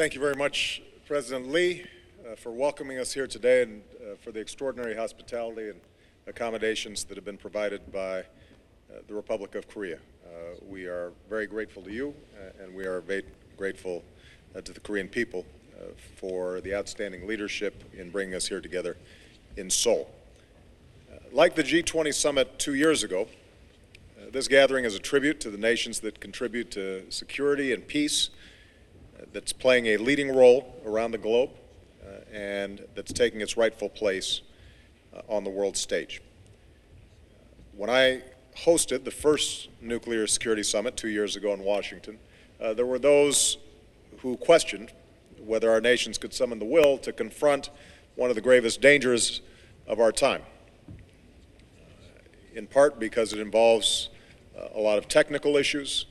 Thank you very much, President Lee, for welcoming us here today and for the extraordinary hospitality and accommodations that have been provided by the Republic of Korea. We are very grateful to you, and we are very grateful to the Korean people for the outstanding leadership in bringing us here together in Seoul. Like the G20 summit 2 years ago, this gathering is a tribute to the nations that contribute to security and peace, that's playing a leading role around the globe, and that's taking its rightful place on the world stage. When I hosted the first nuclear security summit 2 years ago in Washington, there were those who questioned whether our nations could summon the will to confront one of the gravest dangers of our time, in part because it involves a lot of technical issues,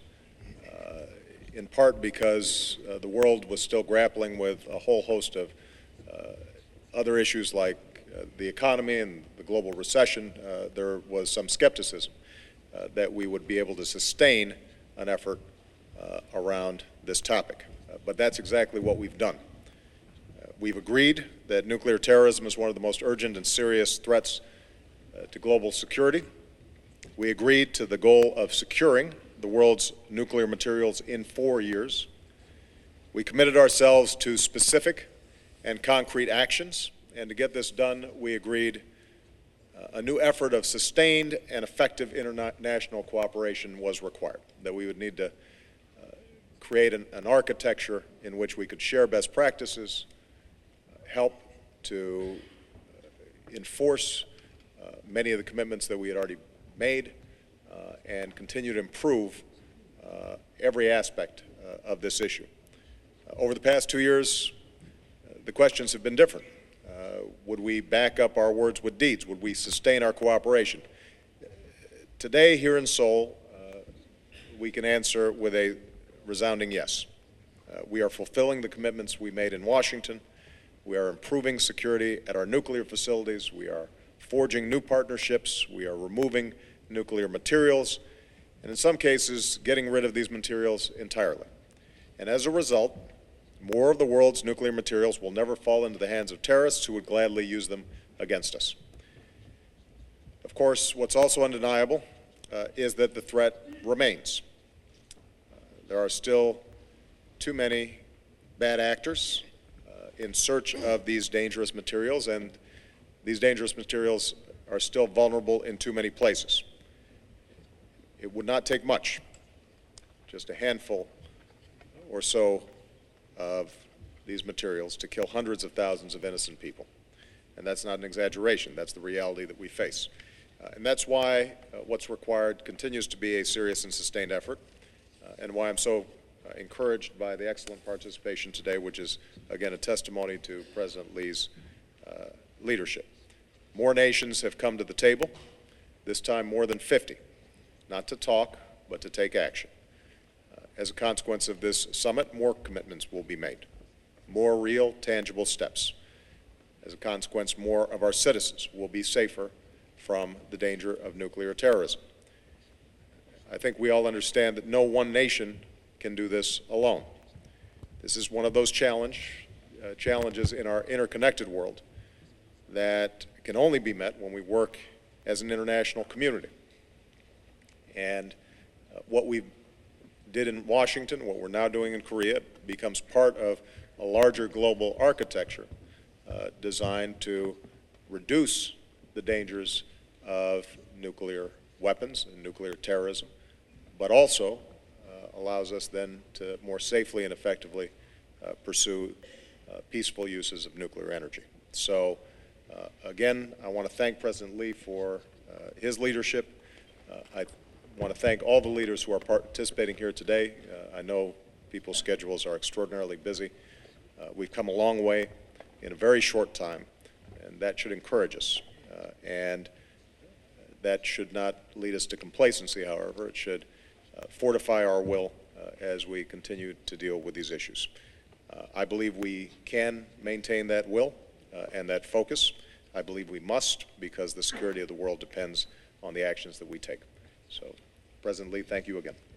in part because the world was still grappling with a whole host of other issues like the economy and the global recession. There was some skepticism that we would be able to sustain an effort around this topic. But that's exactly what we've done. We've agreed that nuclear terrorism is one of the most urgent and serious threats to global security. We agreed to the goal of securing the world's nuclear materials in 4 years. We committed ourselves to specific and concrete actions, and to get this done, we agreed a new effort of sustained and effective international cooperation was required, that we would need to create an architecture in which we could share best practices, help to enforce many of the commitments that we had already made, and continue to improve every aspect of this issue. Over the past 2 years, the questions have been different. Would we back up our words with deeds? Would we sustain our cooperation? Today, here in Seoul, we can answer with a resounding yes. We are fulfilling the commitments we made in Washington. We are improving security at our nuclear facilities. We are forging new partnerships. We are removing nuclear materials, and in some cases, getting rid of these materials entirely. And as a result, more of the world's nuclear materials will never fall into the hands of terrorists who would gladly use them against us. Of course, what's also undeniable is that the threat remains. There are still too many bad actors in search of these dangerous materials, and these dangerous materials are still vulnerable in too many places. It would not take much, just a handful or so of these materials to kill hundreds of thousands of innocent people. And that's not an exaggeration, that's the reality that we face. And that's why what's required continues to be a serious and sustained effort, and why I'm so encouraged by the excellent participation today, which is, again, a testimony to President Lee's leadership. More nations have come to the table, this time more than 50, not to talk, but to take action. As a consequence of this summit, more commitments will be made, more real, tangible steps. As a consequence, more of our citizens will be safer from the danger of nuclear terrorism. I think we all understand that no one nation can do this alone. This is one of those challenges in our interconnected world that can only be met when we work as an international community. And what we did in Washington, what we're now doing in Korea, becomes part of a larger global architecture designed to reduce the dangers of nuclear weapons and nuclear terrorism, but also allows us then to more safely and effectively pursue peaceful uses of nuclear energy. So again, I want to thank President Lee for his leadership. I want to thank all the leaders who are participating here today. I know people's schedules are extraordinarily busy. We've come a long way in a very short time, and that should encourage us. And that should not lead us to complacency, however. It should fortify our will as we continue to deal with these issues. I believe we can maintain that will and that focus. I believe we must, because the security of the world depends on the actions that we take. So, President Lee, thank you again.